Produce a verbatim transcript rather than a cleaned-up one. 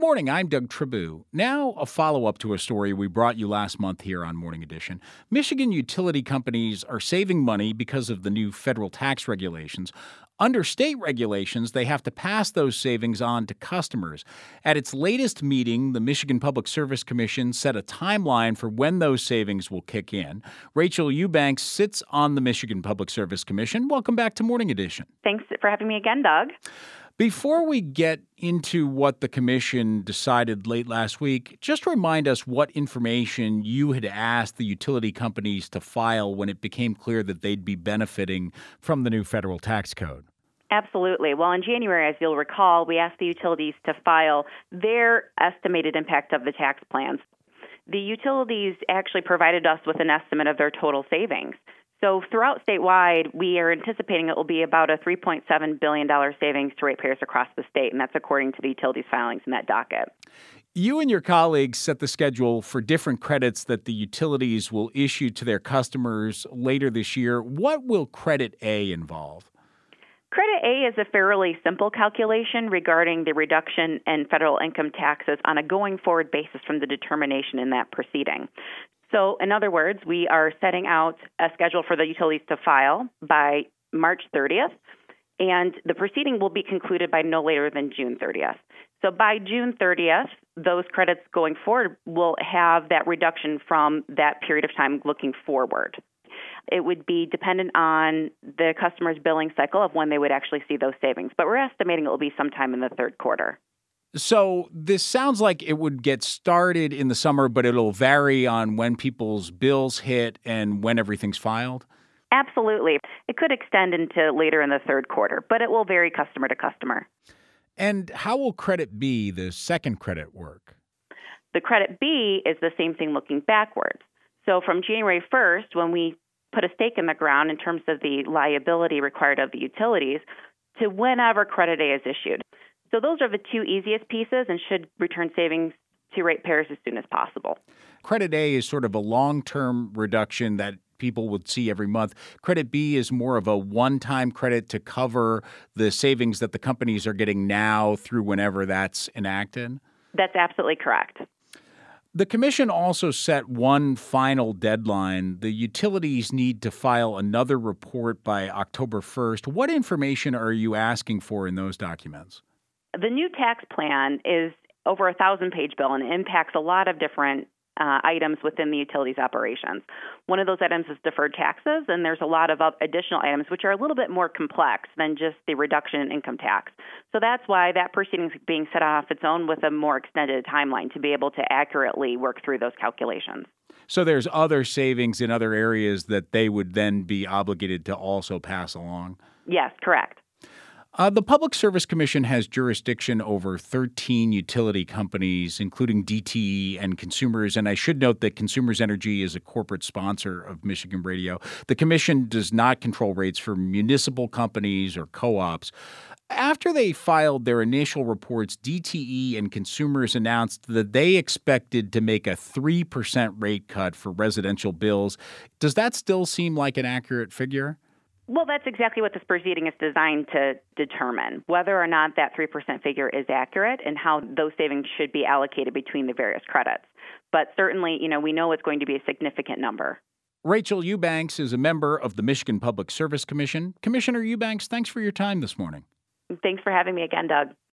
morning, I'm Doug Tribou. Now, a follow-up to a story we brought you last month here on Morning Edition. Michigan utility companies are saving money because of the new federal tax regulations. Under state regulations, they have to pass those savings on to customers. At its latest meeting, the Michigan Public Service Commission set a timeline for when those savings will kick in. Rachel Eubanks sits on the Michigan Public Service Commission. Welcome back to Morning Edition. Thanks for having me again, Doug. Before we get into what the commission decided late last week, just remind us what information you had asked the utility companies to file when it became clear that they'd be benefiting from the new federal tax code. Absolutely. Well, in January, as you'll recall, we asked the utilities to file their estimated impact of the tax plans. The utilities actually provided us with an estimate of their total savings. So throughout statewide, we are anticipating it will be about a three point seven billion dollars savings to ratepayers across the state, and that's according to the utilities filings in that docket. You and your colleagues set the schedule for different credits that the utilities will issue to their customers later this year. What will Credit A involve? Credit A is a fairly simple calculation regarding the reduction in federal income taxes on a going-forward basis from the determination in that proceeding. So, in other words, we are setting out a schedule for the utilities to file by March thirtieth, and the proceeding will be concluded by no later than June thirtieth. So by June thirtieth, those credits going forward will have that reduction from that period of time looking forward. It would be dependent on the customer's billing cycle of when they would actually see those savings, but we're estimating it will be sometime in the third quarter. So this sounds like it would get started in the summer, but it'll vary on when people's bills hit and when everything's filed? Absolutely. It could extend into later in the third quarter, but it will vary customer to customer. And how will Credit B, the second credit, work? The Credit B is the same thing looking backwards. So from January first, when we put a stake in the ground in terms of the liability required of the utilities, to whenever Credit A is issued. So those are the two easiest pieces and should return savings to ratepayers as soon as possible. Credit A is sort of a long-term reduction that people would see every month. Credit B is more of a one-time credit to cover the savings that the companies are getting now through whenever that's enacted? That's absolutely correct. The commission also set one final deadline. The utilities need to file another report by October first. What information are you asking for in those documents? The new tax plan is over a thousand-page bill and it impacts a lot of different uh, items within the utilities operations. One of those items is deferred taxes, and there's a lot of additional items which are a little bit more complex than just the reduction in income tax. So that's why that proceeding is being set off its own with a more extended timeline to be able to accurately work through those calculations. So there's other savings in other areas that they would then be obligated to also pass along? Yes, correct. Uh, the Public Service Commission has jurisdiction over thirteen utility companies, including D T E and Consumers. And I should note that Consumers Energy is a corporate sponsor of Michigan Radio. The commission does not control rates for municipal companies or co-ops. After they filed their initial reports, D T E and Consumers announced that they expected to make a three percent rate cut for residential bills. Does that still seem like an accurate figure? Well, that's exactly what this proceeding is designed to determine, whether or not that three percent figure is accurate and how those savings should be allocated between the various credits. But certainly, you know, we know it's going to be a significant number. Rachel Eubanks is a member of the Michigan Public Service Commission. Commissioner Eubanks, thanks for your time this morning. Thanks for having me again, Doug.